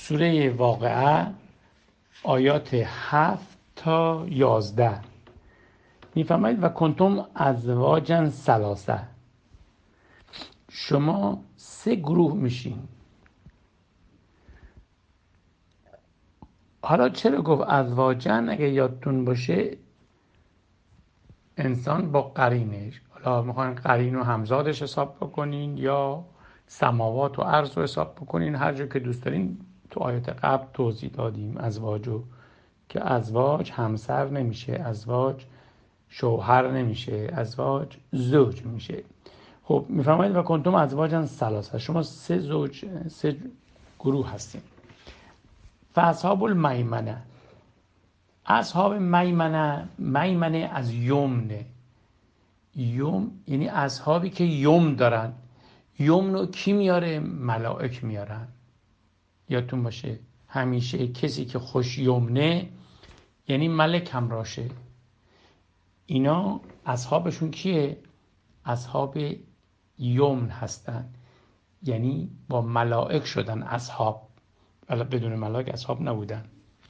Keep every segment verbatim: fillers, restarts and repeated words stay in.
سوره واقعه آیات هفت تا یازده میفرمایید و کنتم ازواجا ثلاثه، شما سه گروه میشین. حالا چرا گفت ازواجن؟ اگه یادتون باشه انسان با قرینش، حالا میخواین قرین و همزادش حساب بکنین یا سماوات و ارض رو حساب بکنین، هر جور که دوست دارین. تو آیات قبل توضیح دادیم ازواجو که ازواج همسر نمیشه، ازواج شوهر نمیشه، ازواج زوج میشه. خب میفرمایید و کنتم ازواجا ثلاثه، شما سه زوج، سه گروه هستین. فاصحاب المیمنه، اصحاب میمنه، میمنه از یمنه، یوم یعنی اصحابی که یوم دارن. یوم رو کی میاره؟ ملائک میارن. یادتون باشه همیشه کسی که خوش یمنه یعنی ملک همراشه. اینا اصحابشون کیه؟ اصحاب یمن هستن، یعنی با ملائک شدن اصحاب، ولی بدون ملائک اصحاب نبودن.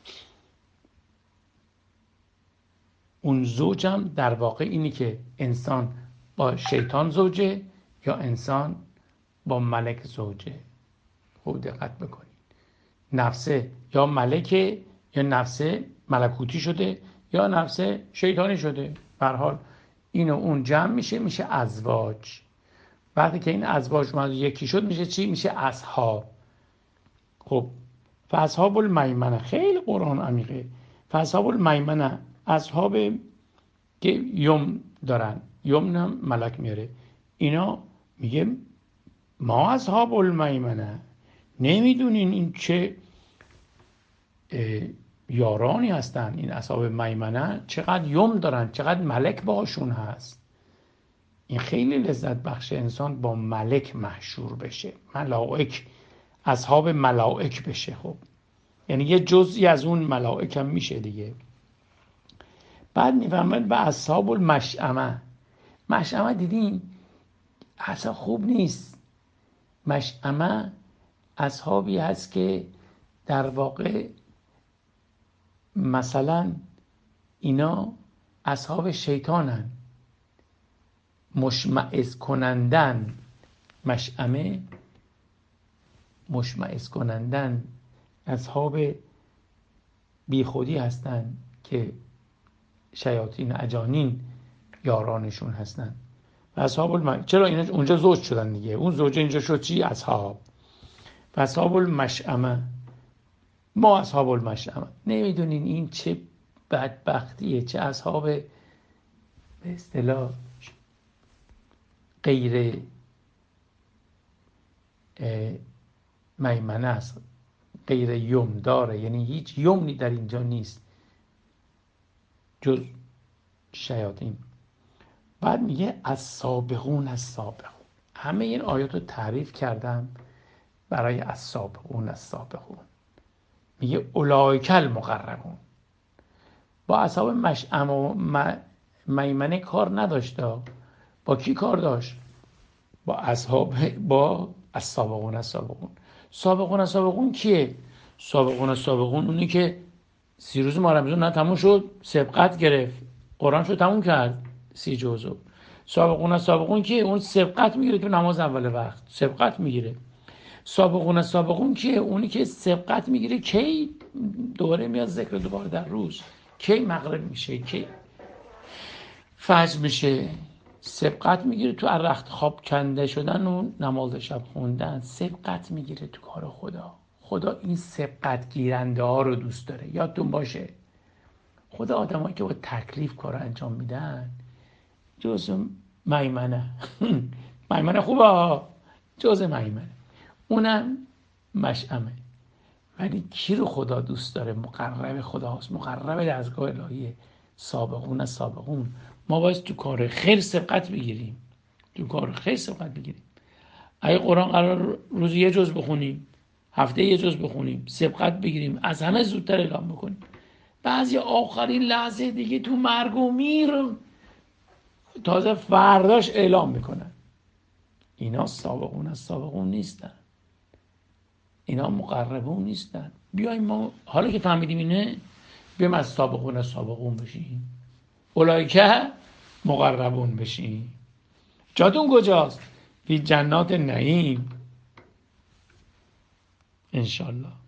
اون زوجم در واقع اینی که انسان با شیطان زوجه یا انسان با ملک زوجه. خوب دقت بکنید، نفسه یا ملکه یا نفسه ملکوتی شده یا نفسه شیطانی شده. به هر حال این و اون جمع میشه، میشه ازواج. وقتی که این ازواج اومد یکی شد میشه چی؟ میشه اصحاب. خب فاصحاب المیمنه، خیلی قرآن عمیقه. فاصحاب المیمنه اصحاب که یم دارن، یم هم ملک میاره. اینا میگه ما اصحاب المیمنه، نمیدونین این چه یارانی هستن. این اصحاب میمنه چقدر یم دارن، چقدر ملک باشون هست. این خیلی لذت بخش انسان با ملک محشور بشه، ملائک، اصحاب ملائک بشه. خب یعنی یه جزئی از اون ملائک هم میشه دیگه. بعد میفهمد به اصحاب المشأمه. مشأمه دیدین اصلا خوب نیست. مشأمه اصحابی هست که در واقع مثلا اینا اصحاب شیطانن، مشمئز کنندن. مشأمه مشمئز کنندن، اصحاب بیخودی هستن که شیاطین اجانین یارانشون هستن. و اصحاب الم... چرا اینا اونجا زوج شدن دیگه، اون زوجه اینجا شد چی؟ اصحاب. و اصحاب المشأمه، ما اصحاب المشأمه. نمیدونین این چه بدبختیه، چه اصحاب به اصطلاح غیر میمنه است، غیر یم داره، یعنی هیچ یمنی در اینجا نیست جز شیاطین. بعد میگه از سابقون از سابقون. همه این آیات رو تعریف کردم برای از سابقون از سابقون. میگه اولئک المقربون. با اصحاب مشأمه و میمنه کار نداشت. با کی کار داشت؟ با اصحاب، با از سابقون از سابقون. سابقون از سابقون کیه؟ سابقون از سابقون اونی که سی روز ماه رمضان نه تموم شد سبقت گرفت، قرآن شو تموم کرد سی جزو. سابقون از سابقون کیه؟ اون سبقت میگیره تو نماز اول وقت، سبقت میگیره. سابقون از سابقون کیه؟ اونی که سبقت میگیره کی دوره میاد ذکر دوباره در روز، کی مغرب میشه، کی فجر میشه. سبقت میگیره تو رخت خواب کنده شدن و نماز شب خوندن، سبقت میگیره تو کار خدا. خدا این سبقت گیرنده ها رو دوست داره. یادتون باشه خدا آدمایی که با تکلیف کار انجام میدن جز میمنه میمنه خوبه، جز میمنه، اونم مشأمه. ولی کی رو خدا دوست داره؟ مقرب خداست، مقرب دستگاه الهیه. سابقون از سابقون. ما باید تو کار خیر سبقت بگیریم، تو کار خیر سبقت بگیریم. اگه قرآن قرار روزی یه جز بخونیم، هفته یه جز بخونیم، سبقت بگیریم، از همه زودتر اعلام بکنیم. بعضی آخرین لحظه دیگه تو مرگ و میر تازه فرداش اعلام میکنن. اینا سابقون از سابقون نیستن. اینا مقربون نیستن. بیایم ما حالا که فهمیدیم اینه، بیایم از سابقون از سابقون بشیم، اولایکه مقربون بشیم. جاتون کجاست؟ فی جنات نعیم انشالله.